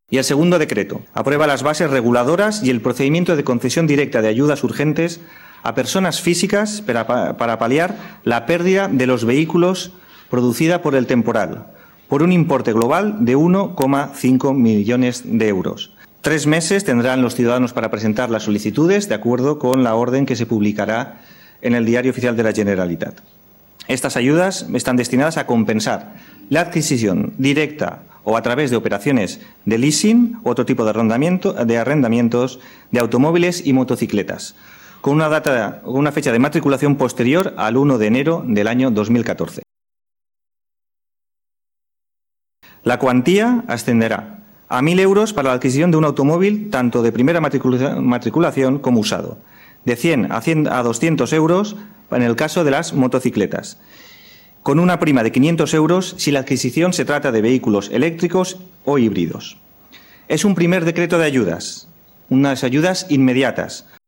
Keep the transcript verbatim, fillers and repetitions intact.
Y el segundo decreto aprueba las bases reguladoras y el procedimiento de concesión directa de ayudas urgentes a personas físicas para, para paliar la pérdida de los vehículos producida por el temporal, por un importe global de uno coma cinco millones de euros. Tres meses tendrán los ciudadanos para presentar las solicitudes de acuerdo con la orden que se publicará en el Diario Oficial de la Generalitat. Estas ayudas están destinadas a compensar la adquisición directa o a través de operaciones de leasing u otro tipo de arrendamiento, de arrendamientos de automóviles y motocicletas, con una data, una fecha de matriculación posterior al uno de enero del año dos mil catorce. La cuantía ascenderá a mil euros para la adquisición de un automóvil tanto de primera matriculación como usado, de cien a doscientos euros en el caso de las motocicletas, con una prima de quinientos euros si la adquisición se trata de vehículos eléctricos o híbridos. Es un primer decreto de ayudas, unas ayudas inmediatas,